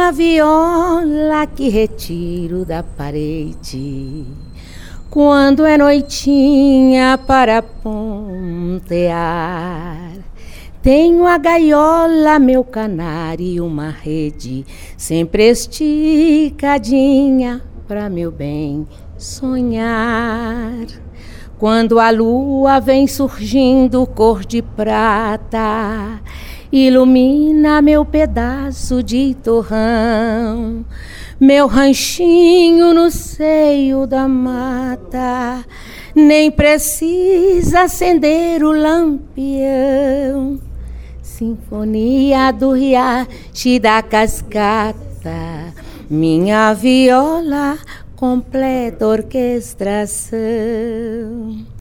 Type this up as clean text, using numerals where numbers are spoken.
a viola que retiro da parede quando é noitinha para pontear. Tenho a gaiola, meu canário e uma rede sempre esticadinha pra meu bem sonhar. Quando a lua vem surgindo cor de prata, ilumina meu pedaço de torrão, meu ranchinho no seio da mata, nem precisa acender o lampião. Sinfonia do riacho da cascata, minha viola completa orquestração.